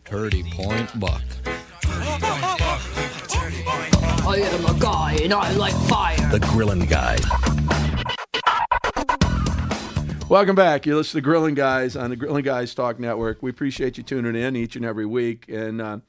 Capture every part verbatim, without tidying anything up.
Thirty Point Buck. I am a guy and I like fire. The Grillin' Guys. Welcome back. You're listening to Grillin' Guys on the Grillin' Guys Talk Network. We appreciate you tuning in each and every week. And uh,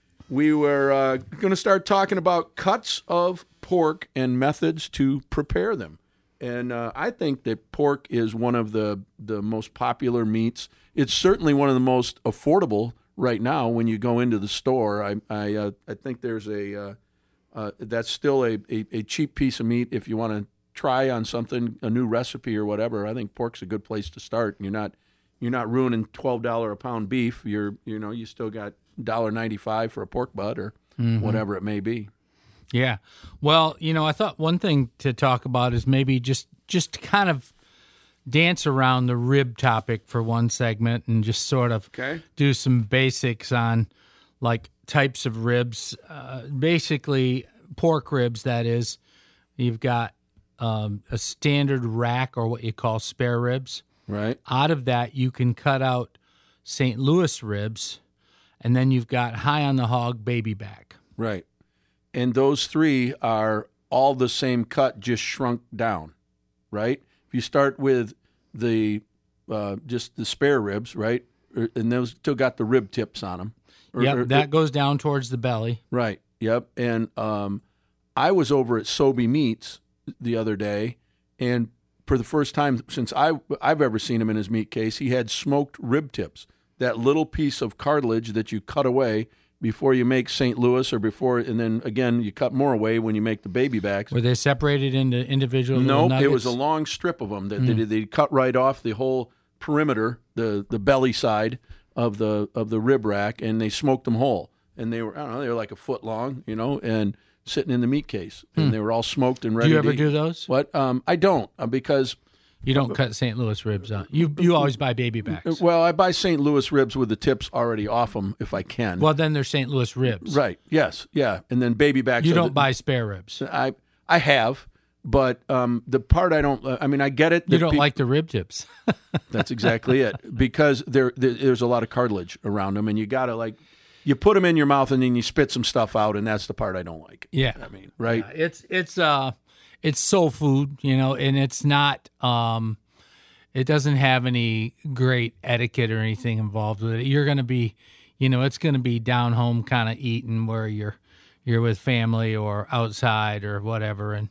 we were uh, going to start talking about cuts of pork and methods to prepare them. And uh, I think that pork is one of the, the most popular meats. It's certainly one of the most affordable right now when you go into the store. I I, uh, I think there's a uh, uh, that's still a, a, a cheap piece of meat if you want to try on something, a new recipe or whatever. I think pork's a good place to start. You're not you're not ruining twelve dollars a pound beef. You're you know you still got one dollar ninety-five for a pork butt or mm-hmm. whatever it may be. Yeah. Well, you know, I thought one thing to talk about is maybe just just kind of dance around the rib topic for one segment and just sort of okay. do some basics on like types of ribs. Uh, basically, pork ribs, that is. You've got um, a standard rack or what you call spare ribs. Right. Out of that, you can cut out Saint Louis ribs, and then you've got high on the hog baby back. Right. And those three are all the same cut, just shrunk down, right? If you start with the uh, just the spare ribs, right, and those still got the rib tips on them. Or, yep, or, that goes down towards the belly. Right, yep. And um, I was over at Sobey Meats the other day, and for the first time since I, I've ever seen him in his meat case, he had smoked rib tips, that little piece of cartilage that you cut away before you make Saint Louis, or before, and then again you cut more away when you make the baby backs. Were they separated into individual? No, nope, it was a long strip of them that mm. they, they cut right off the whole perimeter, the the belly side of the of the rib rack, and they smoked them whole. And they were I don't know, they were like a foot long, you know, and sitting in the meat case, and mm. they were all smoked and ready. Do you ever to do eat. those? What? Um, I don't uh, because. You don't cut Saint Louis ribs on. You you always buy baby backs. Well, I buy Saint Louis ribs with the tips already off them if I can. Well, then they're Saint Louis ribs. Right. Yes. Yeah. And then baby backs. You don't the, buy spare ribs. I I have, but um, the part I don't. I mean, I get it. You don't pe- like the rib tips. That's exactly it. Because there, there there's a lot of cartilage around them, and you gotta like. You put them in your mouth and then you spit some stuff out, and that's the part I don't like. Yeah. I mean, right? Yeah, it's it's uh it's soul food, you know, and it's not um. It doesn't have any great etiquette or anything involved with it. You're going to be, you know, it's going to be down home kind of eating where you're you're with family or outside or whatever, and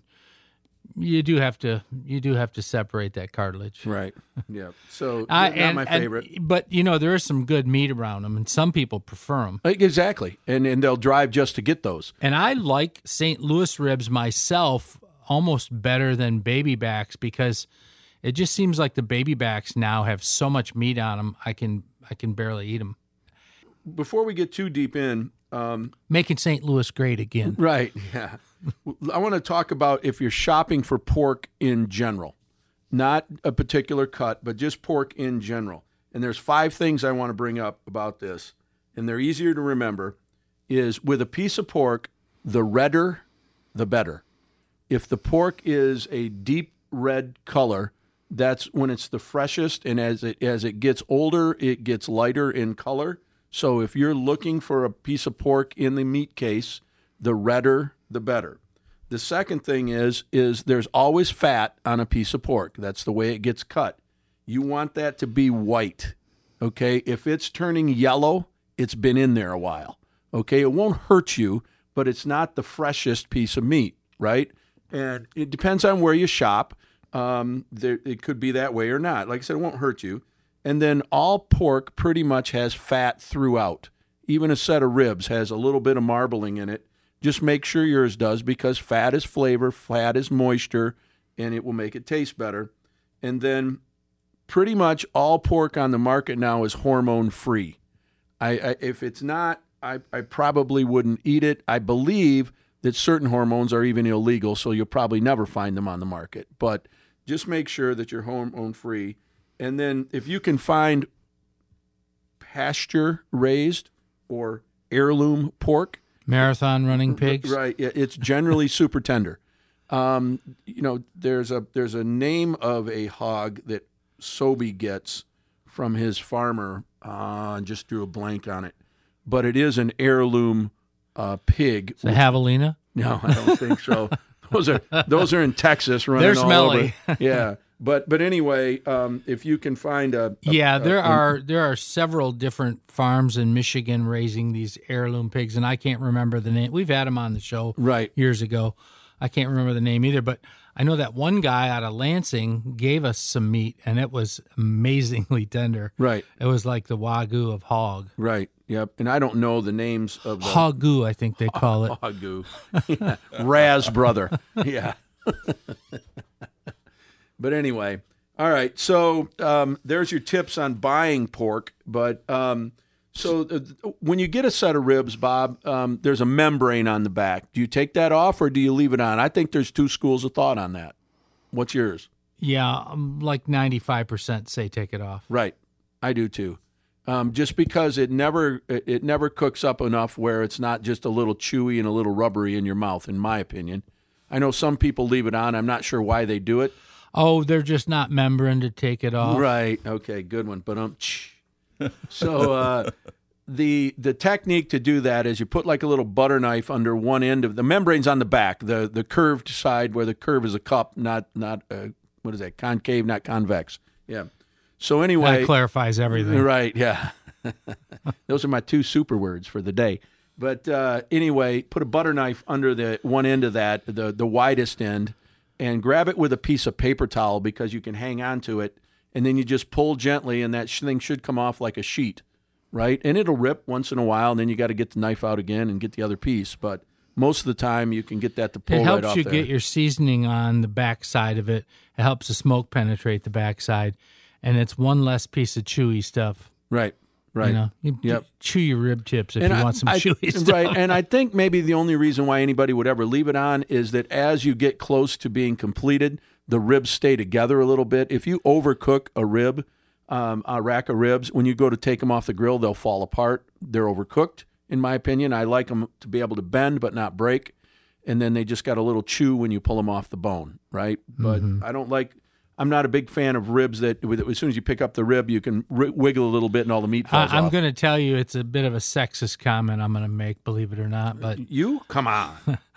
you do have to you do have to separate that cartilage. Right. Yeah. So I, not and, my favorite. And, but you know, there is some good meat around them, and some people prefer them. Exactly, and and they'll drive just to get those. And I like Saint Louis ribs myself almost better than baby backs because. It just seems like the baby backs now have so much meat on them, I can I can barely eat them. Before we get too deep in... Um, Making Saint Louis great again. Right, yeah. I want to talk about if you're shopping for pork in general. Not a particular cut, but just pork in general. And there's five things I want to bring up about this, and they're easier to remember, is with a piece of pork, the redder, the better. If the pork is a deep red color... That's when it's the freshest, and as it as it gets older, it gets lighter in color. So if you're looking for a piece of pork in the meat case, the redder, the better. The second thing is, is there's always fat on a piece of pork. That's the way it gets cut. You want that to be white, okay? If it's turning yellow, it's been in there a while, okay? It won't hurt you, but it's not the freshest piece of meat, right? And it depends on where you shop. Um, there, it could be that way or not. Like I said, it won't hurt you. And then all pork pretty much has fat throughout. Even a set of ribs has a little bit of marbling in it. Just make sure yours does, because fat is flavor, fat is moisture, and it will make it taste better. And then pretty much all pork on the market now is hormone-free. I, I, if it's not, I, I probably wouldn't eat it. I believe that certain hormones are even illegal, so you'll probably never find them on the market. But just make sure that you're hormone-free. And then if you can find pasture-raised or heirloom pork. Marathon running pigs. Right. It's generally super tender. Um, you know, there's a there's a name of a hog that Sobey gets from his farmer. Uh, just drew a blank on it. but it is an heirloom uh, pig. The javelina? No, I don't think so. Those are those are in Texas running They're all smelly. over. Yeah, but but anyway, um, if you can find a, a yeah, there a, are there are several different farms in Michigan raising these heirloom pigs, and I can't remember the name. We've had them on the show right years ago. I can't remember the name either, but I know that one guy out of Lansing gave us some meat, and it was amazingly tender. right It was like the wagyu of hog. right. Yep, and I don't know the names of the Hogu, I think they call it. Wagyu. Yeah. Raz brother. Yeah. But anyway, all right. So um, there's your tips on buying pork. But um, so uh, when you get a set of ribs, Bob, um, there's a membrane on the back. Do you take that off or do you leave it on? I think there's two schools of thought on that. What's yours? Yeah, um, like ninety-five percent say take it off. Right. I do too. Um, just because it never it, it never cooks up enough where it's not just a little chewy and a little rubbery in your mouth, in my opinion. I know some people leave it on. I'm not sure why they do it. Oh, they're just not membering to take it off. Right. Okay. Good one. But um, so uh, the the technique to do that is you put like a little butter knife under one end of the membrane's on the back, the the curved side where the curve is a cup, not not uh, what is that? Concave, not convex. Yeah. So anyway, That clarifies everything. right? Yeah. Those are my two super words for the day. But uh, anyway, put a butter knife under the one end of that, the the widest end, and grab it with a piece of paper towel because you can hang on to it, and then you just pull gently, and that thing should come off like a sheet, right? And it'll rip once in a while, and then you got to get the knife out again and get the other piece. But most of the time, you can get that to pull It helps right off you there. get your seasoning on the back side of it. It helps the smoke penetrate the back side, and it's one less piece of chewy stuff. Right, right. You know, you Yep. chew your rib tips if And you I- want some I- chewy stuff. Right, and I think maybe the only reason why anybody would ever leave it on is that as you get close to being completed, the ribs stay together a little bit. If you overcook a rib, um, a rack of ribs, when you go to take them off the grill, they'll fall apart. They're overcooked, in my opinion. I like them to be able to bend but not break, and then they just got a little chew when you pull them off the bone, right? But Mm-hmm. I don't like... I'm not a big fan of ribs that with, as soon as you pick up the rib, you can r- wiggle a little bit and all the meat falls I, I'm off. going to tell you it's a bit of a sexist comment I'm going to make, believe it or not, but You? Come on.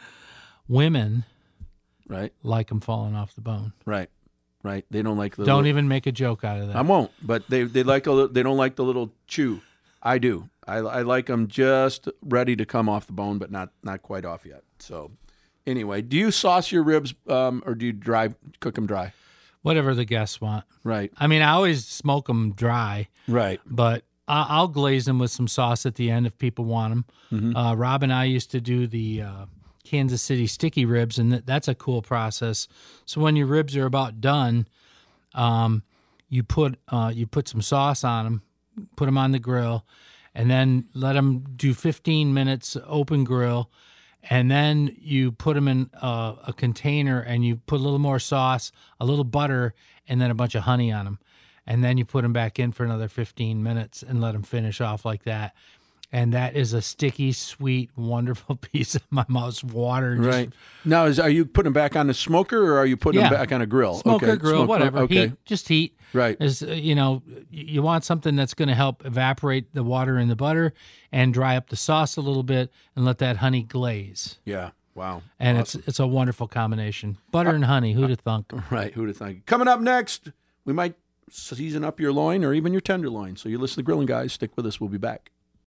women Right, like them falling off the bone. right, right. They don't like the Don't little, even make a joke out of that. I won't, but they they like a li- they don't like the little chew. I do. I, I like them just ready to come off the bone, but not not quite off yet. So anyway, do you sauce your ribs um, or do you dry cook them dry? Whatever the guests want. Right, I mean, I always smoke them dry, right, but I- I'll glaze them with some sauce at the end if people want them. Mm-hmm. Uh, Rob and I used to do the uh, Kansas City sticky ribs, and th- that's a cool process. So when your ribs are about done, um, you put uh, you put some sauce on them, put them on the grill, and then let them do fifteen minutes open grill. And then you put them in a, a container and you put a little more sauce, a little butter, and then a bunch of honey on them. And then you put them back in for another fifteen minutes and let them finish off like that. And that is a sticky, sweet, wonderful piece of my mouth's water. Just right. Now, is are you putting them back on the smoker or are you putting Yeah. them back on a grill? Smoker, okay. grill, Smoke- whatever. Okay. Heat, just heat. Right. Is uh, you know, y- you want something that's going to help evaporate the water in the butter and dry up the sauce a little bit and let that honey glaze. Yeah. Wow. And Awesome. it's it's a wonderful combination. Butter and honey, who'd have thunk? Right. Who'd have thought? Coming up next, we might season up your loin or even your tenderloin. So you listen to Grilling Guys. Stick with us. We'll be back.